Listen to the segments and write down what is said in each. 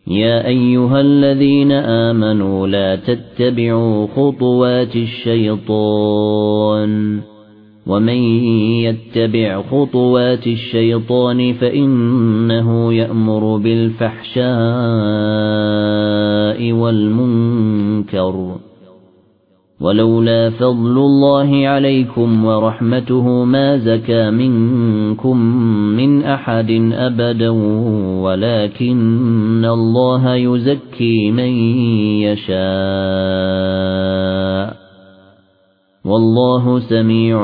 يا أيها الذين آمنوا لا تتبعوا خطوات الشيطان ومن يتبع خطوات الشيطان فإنه يأمر بالفحشاء والمنكر ولولا فضل الله عليكم ورحمته ما زكى منكم من أحد أبدا ولكن الله يزكي من يشاء والله سميع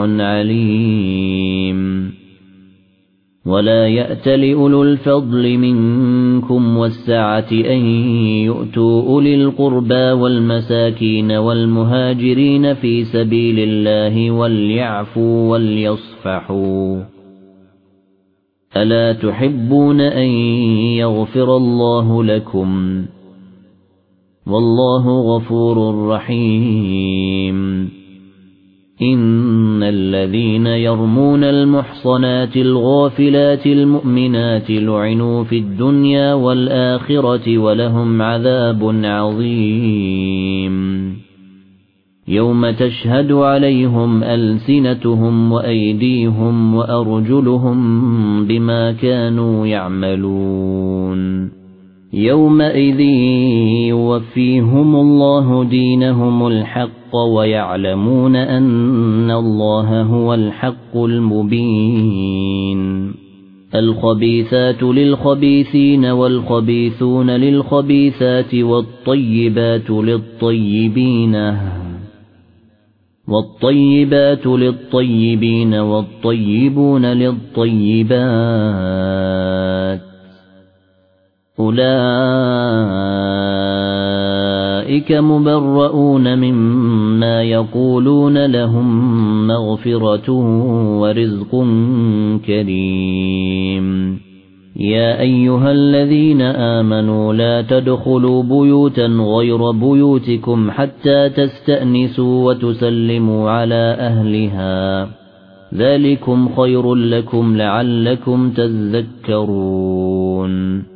عليم ولا يأتل أولو الفضل منكم والسعة أن يؤتوا أولي القربى والمساكين والمهاجرين في سبيل الله وليعفوا وليصفحوا ألا تحبون أن يغفر الله لكم والله غفور رحيم إن الذين يرمون المحصنات الغافلات المؤمنات لعنوا في الدنيا والآخرة ولهم عذاب عظيم يوم تشهد عليهم ألسنتهم وأيديهم وأرجلهم بما كانوا يعملون يومئذ يوفيهم الله دينهم الحق ويعلمون أن الله هو الحق المبين الخبيثات للخبيثين والخبيثون للخبيثات والطيبات للطيبين والطيبون للطيبات أولئك مبرؤون مما يقولون لهم مغفرة ورزق كريم يا أيها الذين آمنوا لا تدخلوا بيوتا غير بيوتكم حتى تستأنسوا وتسلموا على أهلها ذلكم خير لكم لعلكم تذكرون